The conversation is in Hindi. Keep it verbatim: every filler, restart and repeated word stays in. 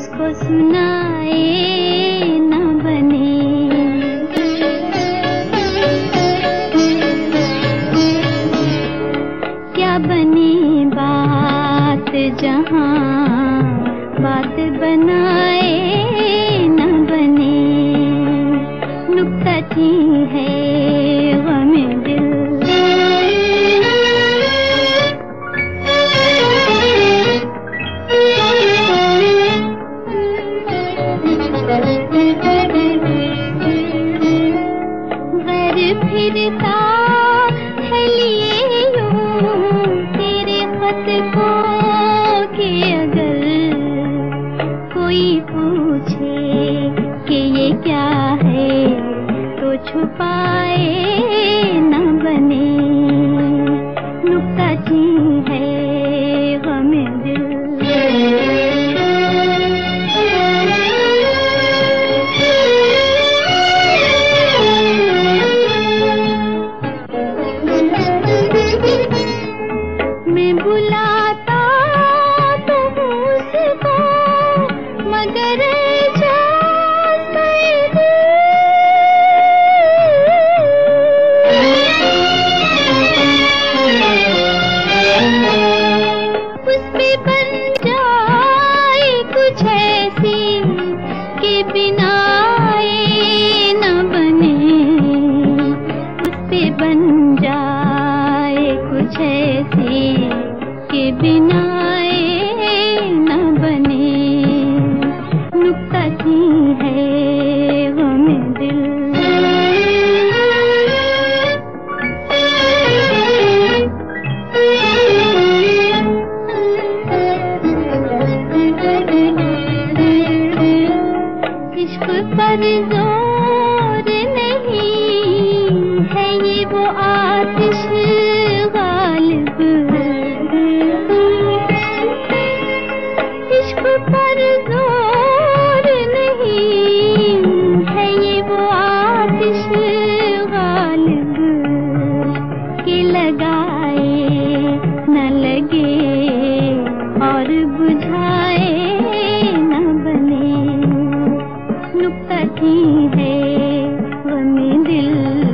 उसको सुनाए न बने। क्या बने बात जहां बात बनाए न बने। नुक्ता चीन है गमे दिल। घर फिरता है लिए यूं तेरे खत को कि अगर कोई पूछे कि ये क्या है तो छुपाए न बने। नुक्ता चीन है गमे दिल। मैं बुलाता तो उसको मगर इजाज़त दे। उस पे बन जाए कुछ ऐसी कि बिना आए न बने। उस पे बन जाए कुछ ऐसी के बिना आए न बने। नुक्ता चीन है गमे दिल। इश्क पर जोर नहीं है ये वो आतिश गालिब। इश्क पर जोर नहीं है ये वो आतिश गालिब। कि लगाए न लगे और बुझाए न बने। नुक्ता चीन है गमे दिल।